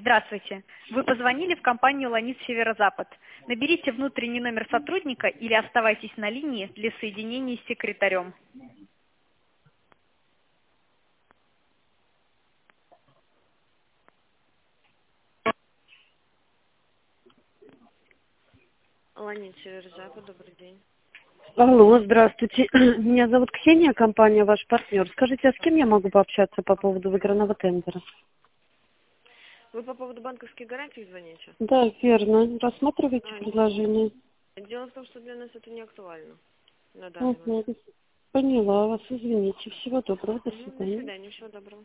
Здравствуйте. Вы позвонили в компанию «Ланит Северо-Запад». Наберите внутренний номер сотрудника или оставайтесь на линии для соединения с секретарем. Ланит Северо-Запад, добрый день. Алло, здравствуйте. Меня зовут Ксения, компания «Ваш партнер». Скажите, а с кем я могу пообщаться по поводу выигранного тендера? Вы по поводу банковских гарантий звоните? Да, верно. Рассматриваете А, предложение? дело в том, что для нас это не актуально на данный Угу. момент. Поняла вас, извините. Всего доброго, до До свидания. свидания, всего доброго.